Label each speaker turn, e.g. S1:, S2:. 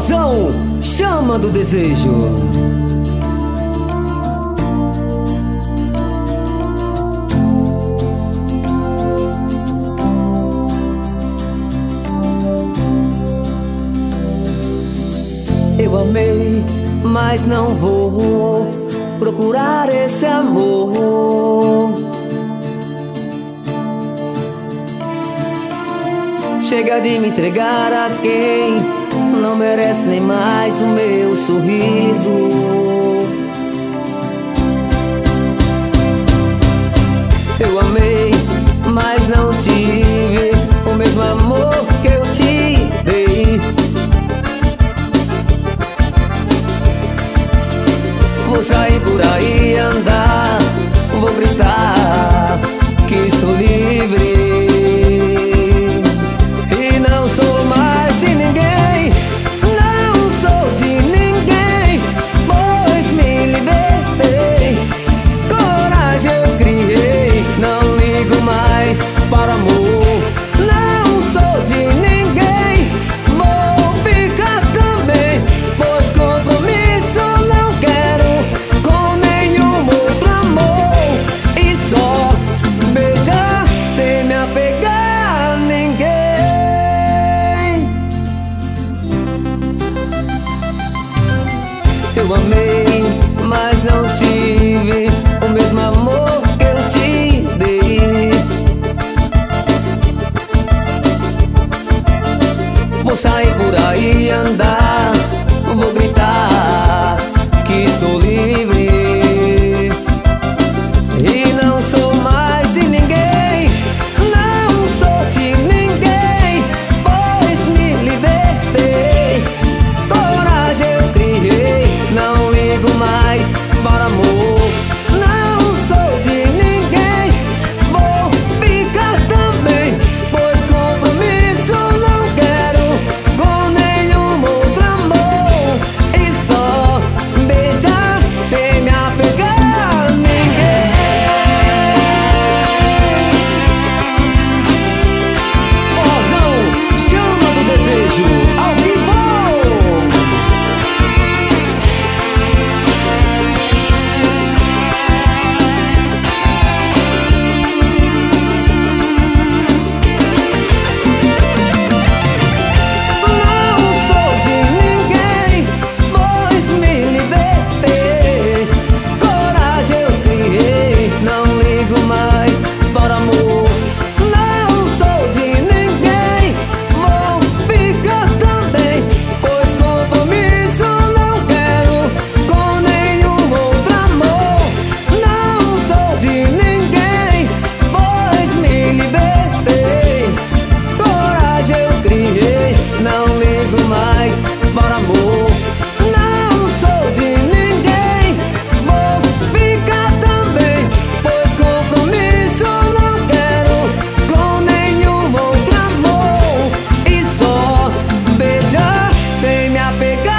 S1: Vozão, chama do desejo. Eu amei, mas não vou procurar esse amor. Chega de me entregar a quem não merece nem mais o meu sorriso. Eu amei, mas não tive o mesmo amor que eu te dei. Vou sair por aí andar, vou gritar que estou livre. E não sou mais de ninguém, não sou de ninguém, pois me libertei. Coragem eu criei, não ligo mais para amor. Não sou de ninguém, vou ficar também, pois compromisso não quero com nenhum outro amor. E só beijar sem me apegar a ninguém. Eu amei, mas não tive o mesmo amor que eu te dei. Vou sair por aí andar, vou gritar que estou livre. E não sou mais de ninguém, não sou de ninguém, pois me libertei. Coragem eu criei, não ligo mais para amor. Não sou de ninguém, vou ficar também, pois compromisso não quero com nenhum outro amor. E só beijar sem me apegar a ninguém. Vozão, chama do desejo, ao vivo. Não ligo mais para amor. Não sou de ninguém, vou ficar também, pois compromisso não quero com nenhum outro amor. E só beijar sem me apegar.